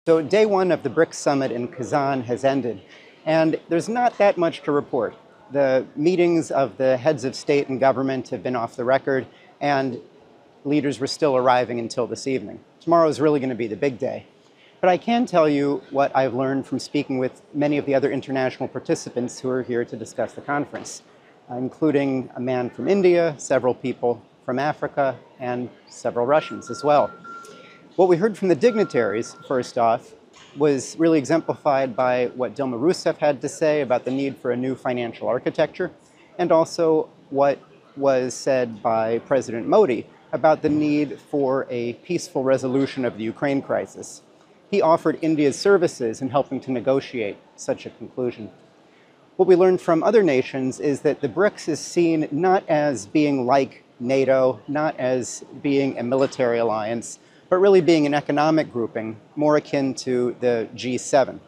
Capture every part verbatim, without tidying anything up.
So day one of the BRICS summit in Kazan has ended, and there's not that much to report. The meetings of the heads of state and government have been off the record, and leaders were still arriving until this evening. Tomorrow is really going to be the big day. But I can tell you what I've learned from speaking with many of the other international participants who are here to discuss the conference, uh, including a man from India, several people from Africa, and several Russians as well. What we heard from the dignitaries, first off, was really exemplified by what Dilma Rousseff had to say about the need for a new financial architecture, and also what was said by President Modi about the need for a peaceful resolution of the Ukraine crisis. He offered India's services in helping to negotiate such a conclusion. What we learned from other nations is that the BRICS is seen not as being like NATO, not as being a military alliance, but really being an economic grouping, more akin to the G seven.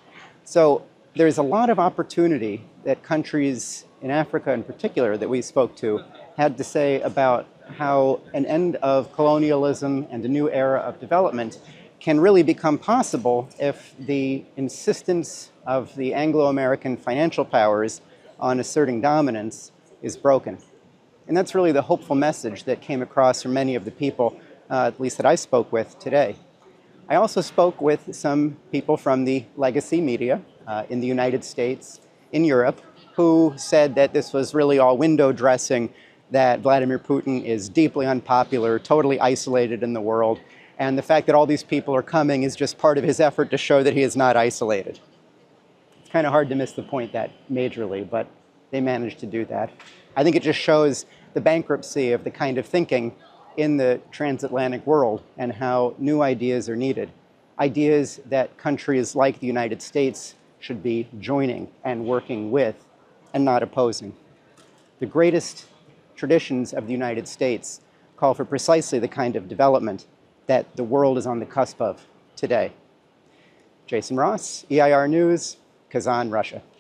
So there's a lot of opportunity that countries in Africa in particular that we spoke to had to say about how an end of colonialism and a new era of development can really become possible if the insistence of the Anglo-American financial powers on asserting dominance is broken. And that's really the hopeful message that came across from many of the people Uh, at least that I spoke with today. I also spoke with some people from the legacy media uh, in the United States, in Europe, who said that this was really all window dressing, that Vladimir Putin is deeply unpopular, totally isolated in the world, and the fact that all these people are coming is just part of his effort to show that he is not isolated. It's kind of hard to miss the point that majorly, but they managed to do that. I think it just shows the bankruptcy of the kind of thinking in the transatlantic world and how new ideas are needed. Ideas that countries like the United States should be joining and working with and not opposing. The greatest traditions of the United States call for precisely the kind of development that the world is on the cusp of today. Jason Ross, E I R News, Kazan, Russia.